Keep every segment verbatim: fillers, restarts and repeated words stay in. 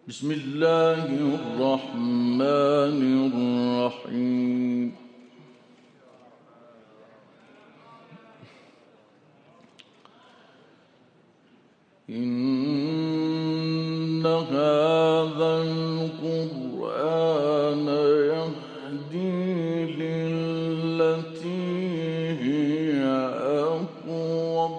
بسم الله الرحمن الرحيم. إن هذا القرآن يهدي للتي هي أقوم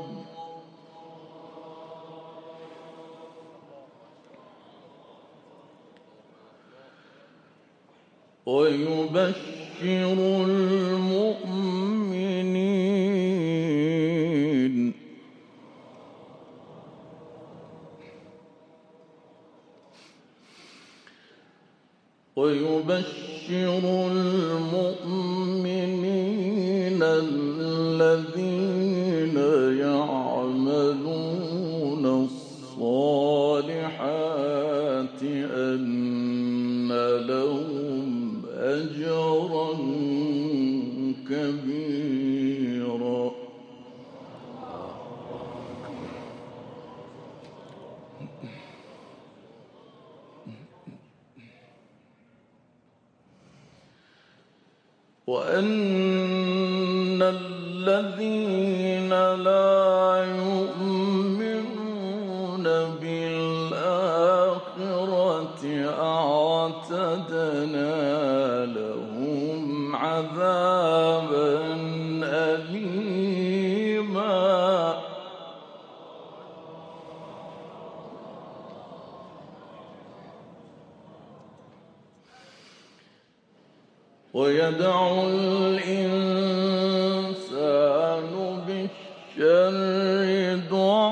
ويبشر المؤمنين ويبشر المؤمنين الذين يعملون الصالحات أن لهم أجرا كبيرا. وأن الذين لا يؤمنون بالآخرة أعتدنا لهم عذابا أليما. ويدعو الإنسان بالشر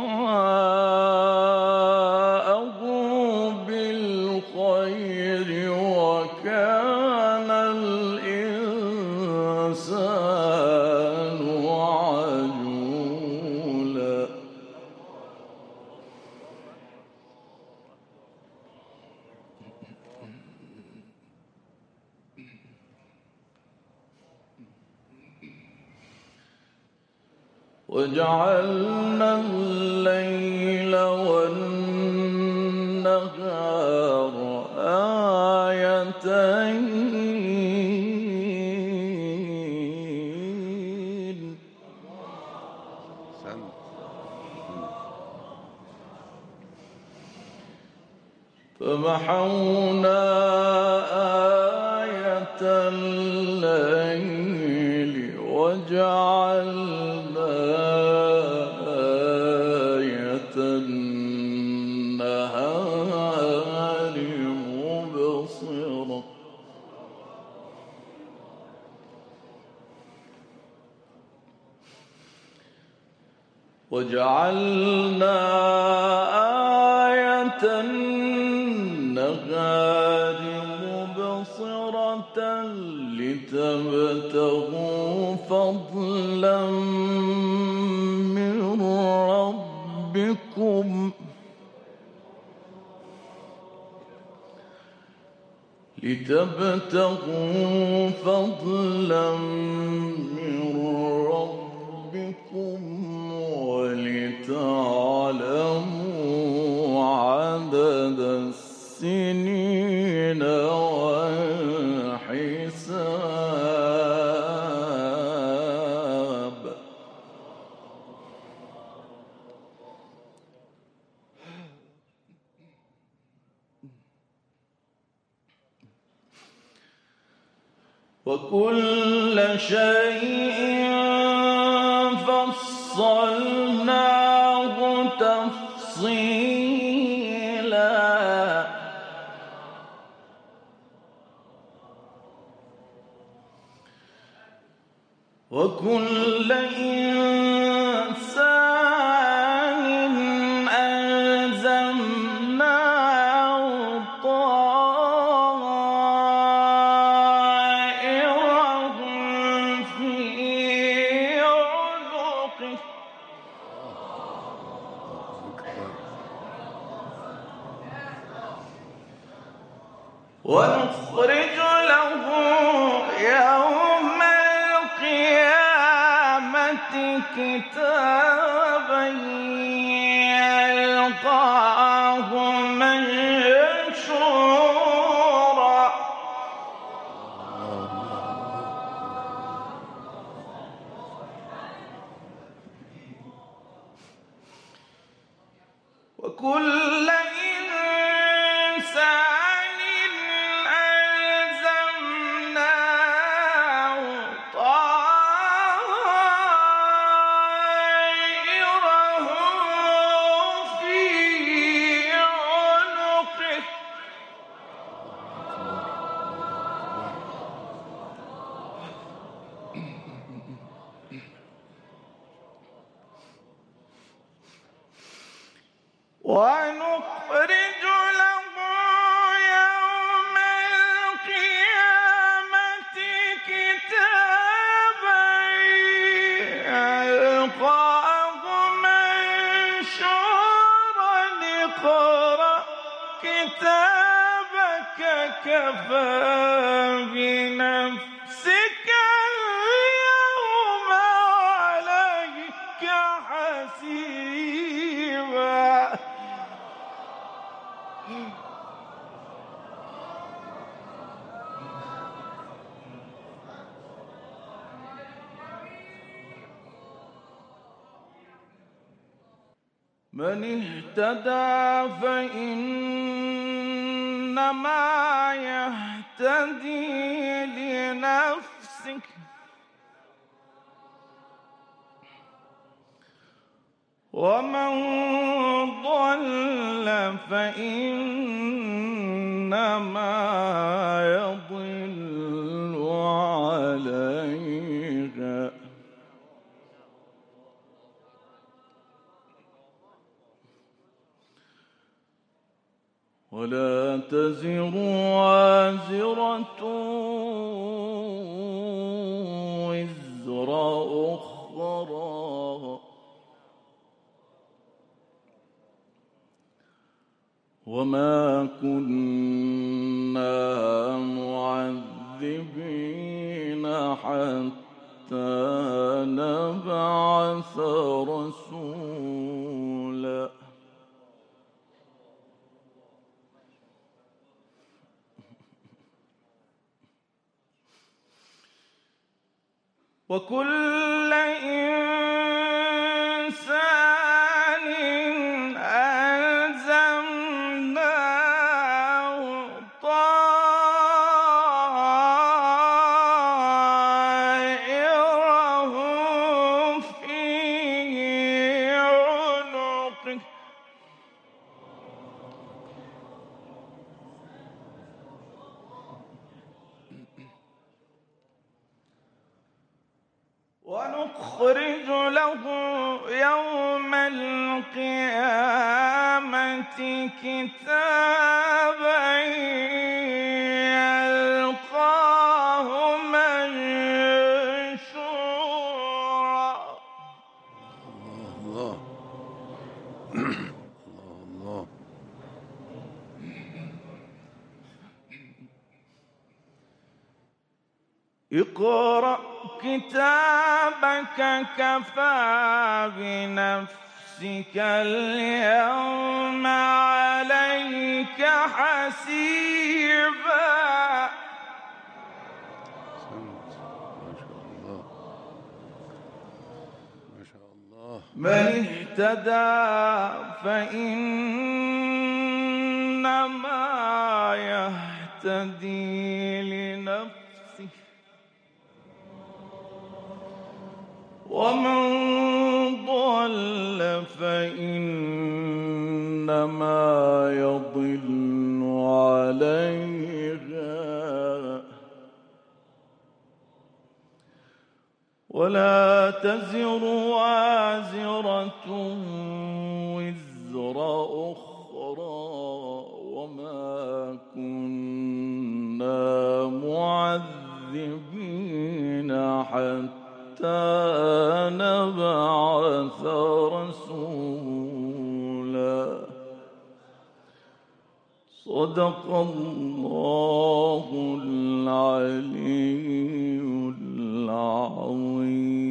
دعاءه بالخير وكان الإنسان عجولا. وجعلنا الليل والنهار آيتين فمحونا آية الليل وجعلنا آية النهار مبصرة وجعلنا آية النهار مبصرة لتبتغوا فضلا من ربكم لتبتغوا فضلا من ربكم ولتعلموا عدد السنين والحساب. وكل شيء فصلناه تفصيلا. وكل إنسان ألزمناه طائره في عنقه ونخرج له يوم القيامة كتابا يلقاه منشورا كتابك كفى بنفسك اليوم عليك حسيبا. من اهتدى فإنما يهتدي لنفسه، ومن ضل فإنما يضل عليها. ولا تزر وازرة وزر أخرى، وما كنا معذبين حتى نبعث رسولا. وكل إنسان ألزمناه طائره في عنقه، ونخرج له يوم القيامة كتابا يلقاه منشورا. الله الله. اقرأ كتابك كفى بنفسك اليوم عليك حسيبا. ما شاء الله. من اهتدى فإنما يهتدي لنفسه، ومن ضل فإنما يضل عليها. ولا تزر وازرة وزر أخرى، وما كنا معذبين حتى نبعث رسولا. صدق الله العلي العظيم.